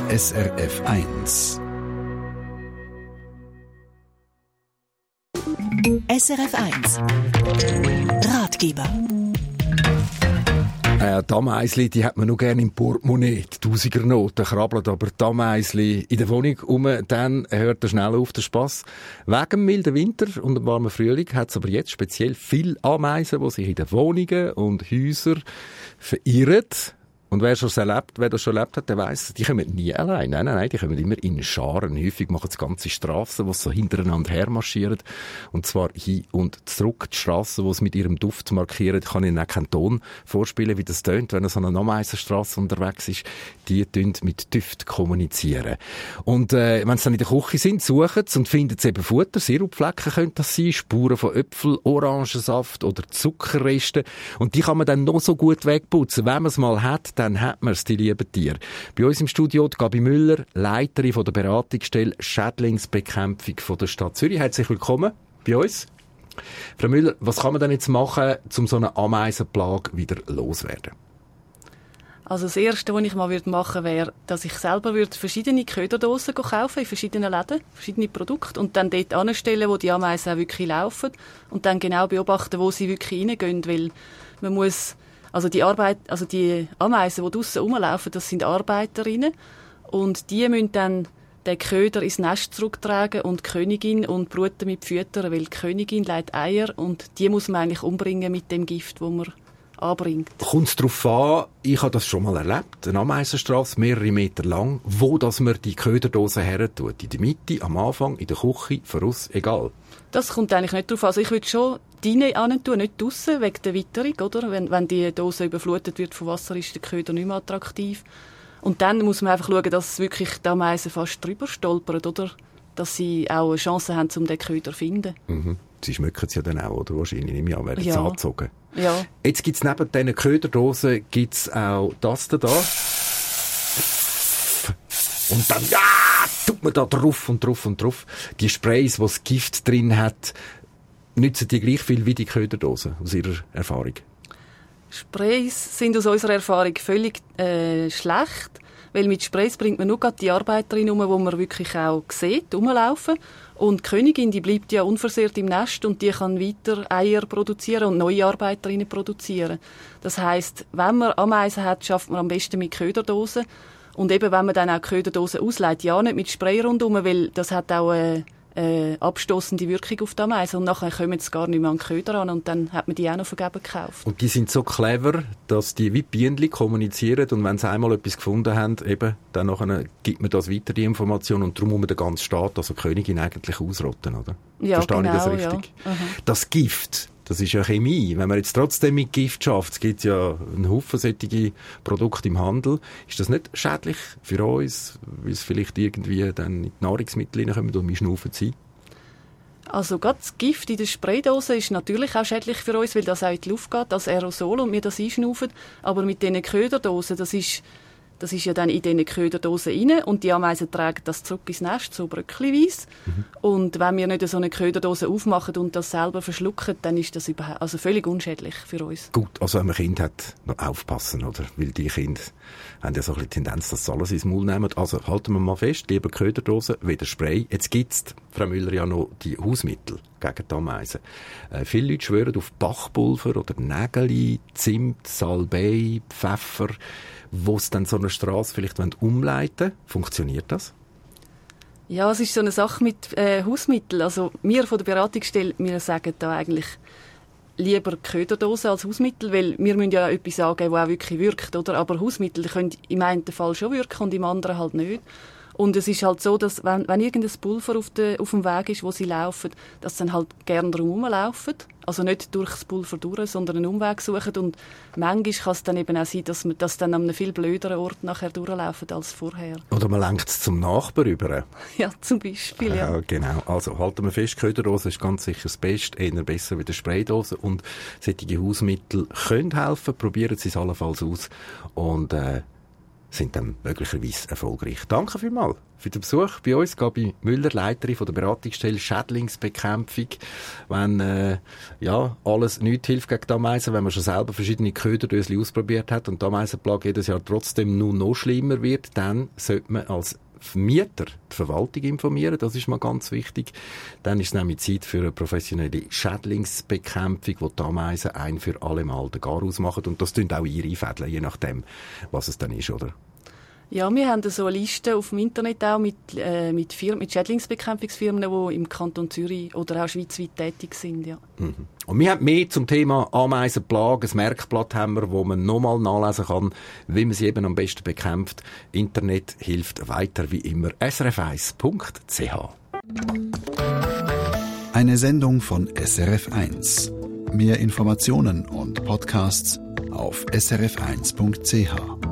SRF 1. SRF 1 Ratgeber. Die Ameisli, die hat man nur gerne im Portemonnaie. Die Tausigernoten krabbeln aber die Ameisli in der Wohnung rum, dann hört er schnell auf den Spass. Wegen dem milden Winter und dem warmen Frühling hat es aber jetzt speziell viele Ameisen, die sich in den Wohnungen und Häusern verirren. Und wer das schon erlebt hat, der weiss, die kommen nie allein. Nein, die kommen immer in Scharen. Häufig machen sie ganze Strassen, die so hintereinander hermarschieren. Und zwar hin und zurück. Die Strassen, die es mit ihrem Duft markieren, kann ich Ihnen auch keinen Ton vorspielen, wie das tönt, wenn er so eine Ameisenstrasse unterwegs ist. Die tun mit Düft kommunizieren. Und wenn sie dann in der Küche sind, suchen sie und finden sie eben Futter. Sirupflecken können das sein, Spuren von Äpfel, Orangensaft oder Zuckerresten. Und die kann man dann noch so gut wegputzen. Wenn man es mal hat, dann hat man es, die lieben Tiere. Bei uns im Studio die Gabi Müller, Leiterin von der Beratungsstelle Schädlingsbekämpfung von der Stadt Zürich. Herzlich willkommen bei uns. Frau Müller, was kann man denn jetzt machen, um so eine Ameisenplage wieder loszuwerden? Also das Erste, was ich mal machen würde, wäre, dass ich selber verschiedene Köderdosen kaufen in verschiedenen Läden, verschiedene Produkte, und dann dort anstellen, wo die Ameisen auch wirklich laufen, und dann genau beobachten, wo sie wirklich reingehen, weil man muss, die Ameisen, die draussen rumlaufen, das sind Arbeiterinnen, und die müssen dann den Köder ins Nest zurücktragen und die Königin und bruten mit füttern, weil die Königin legt Eier und die muss man eigentlich umbringen mit dem Gift, das man anbringt. Kommt es darauf an, ich habe das schon mal erlebt, eine Ameisenstrasse, mehrere Meter lang, wo dass man die Köderdose her tut. In der Mitte, am Anfang, in der Küche, voraus, egal. Das kommt eigentlich nicht darauf an. Also ich würde schon drinnen tun, nicht draussen, wegen der Witterung, oder? Wenn die Dose überflutet wird von Wasser, ist der Köder nicht mehr attraktiv. Und dann muss man einfach schauen, dass wirklich die Ameisen fast drüber stolpern, oder? Dass sie auch eine Chance haben, um den Köder zu finden. Mhm. Sie schmücken es ja dann auch, oder? Wahrscheinlich nicht mehr, werden sie angezogen. Ja. Jetzt gibt es neben diesen Köderdosen gibt's auch das da. Und dann, tut man da drauf und drauf und drauf. Die Sprays, die das Gift drin hat, nützen die gleich viel wie die Köderdosen, aus Ihrer Erfahrung? Sprays sind aus unserer Erfahrung völlig schlecht, weil mit Sprays bringt man nur gerade die Arbeiterin um, die man wirklich auch sieht, rumlaufen. Und die Königin, die bleibt ja unversehrt im Nest und die kann weiter Eier produzieren und neue Arbeiterinnen produzieren. Das heisst, wenn man Ameisen hat, schafft man am besten mit Köderdosen. Und eben, wenn man dann auch Köderdosen ausleiht, ja nicht mit Spray rundherum, weil das hat auch eine abstossende Wirkung auf die Ameisen. Und nachher kommen sie gar nicht mehr an den Köder an und dann hat man die auch noch vergeben gekauft. Und die sind so clever, dass die wie Bienen kommunizieren und wenn sie einmal etwas gefunden haben, eben, dann nachher gibt man das weiter, die Information, und darum muss man den ganzen Staat, also die Königin, eigentlich ausrotten, oder? Ja, Verstehe genau, ich das richtig? Ja. Das Gift, das ist ja Chemie. Wenn man jetzt trotzdem mit Gift schafft, es gibt ja einen Haufen solche Produkte im Handel, ist das nicht schädlich für uns, weil es vielleicht irgendwie dann in die Nahrungsmittel hineinkommen und wir schnaufen sie? Also gerade das Gift in der Spraydose ist natürlich auch schädlich für uns, weil das auch in die Luft geht als Aerosol und wir das einschnaufen. Aber mit diesen Köderdosen, das ist ja dann in diesen Köderdosen rein und die Ameisen tragen das zurück ins Nest, so bröckchenweise. Und wenn wir nicht so eine Köderdose aufmachen und das selber verschlucken, dann ist das völlig unschädlich für uns. Gut, also wenn man Kind hat, noch aufpassen, oder? Weil die Kinder haben ja so ein bisschen Tendenz, dass sie alles ins Maul nehmen. Also halten wir mal fest, lieber Köderdose, weder Spray. Jetzt gibt's, Frau Müller, ja noch die Hausmittel gegen die Ameisen. Viele Leute schwören auf Bachpulver oder Nägel, Zimt, Salbei, Pfeffer, wo es dann so eine Strasse vielleicht umleiten wollen. Funktioniert das? Ja, es ist so eine Sache mit Hausmitteln. Also wir von der Beratungsstelle, wir sagen da eigentlich lieber Köderdosen als Hausmittel, weil wir müssen ja etwas angeben, das auch wirklich wirkt, oder? Aber Hausmittel können im einen Fall schon wirken und im anderen halt nicht. Und es ist halt so, dass wenn irgendein Pulver auf dem Weg ist, wo sie laufen, dass sie dann halt gerne drumherum laufen. Also nicht durch das Pulver durch, sondern einen Umweg suchen. Und manchmal kann es dann eben auch sein, dass man das dann an einem viel blöderen Ort nachher durchlaufen als vorher. Oder man lenkt es zum Nachbarn über. Ja, zum Beispiel, ja. Ja, genau. Also halten wir fest, Köderdose ist ganz sicher das Beste, eher besser wie die Spraydose. Und solche Hausmittel können helfen. Probieren Sie es allenfalls aus. Und sind dann möglicherweise erfolgreich. Danke vielmals für den Besuch bei uns. Gabi Müller, Leiterin von der Beratungsstelle Schädlingsbekämpfung. Wenn alles nichts hilft gegen die Ameisen, wenn man schon selber verschiedene Köderdöschen ausprobiert hat und die Ameisenplage jedes Jahr trotzdem nur noch schlimmer wird, dann sollte man als Mieter die Verwaltung informieren, das ist mal ganz wichtig. Dann ist es nämlich Zeit für eine professionelle Schädlingsbekämpfung, wo die Ameisen ein für alle Mal den Garaus machen. Und das tun auch ihr einfädeln, je nachdem, was es dann ist, oder? Ja, wir haben so eine Liste auf dem Internet auch mit Schädlingsbekämpfungsfirmen, die im Kanton Zürich oder auch schweizweit tätig sind. Ja. Mhm. Und wir haben mehr zum Thema Ameisenplage, ein Merkblatt haben wir, wo man nochmal nachlesen kann, wie man sie eben am besten bekämpft. Internet hilft weiter wie immer. srf1.ch. Eine Sendung von SRF1. Mehr Informationen und Podcasts auf srf1.ch.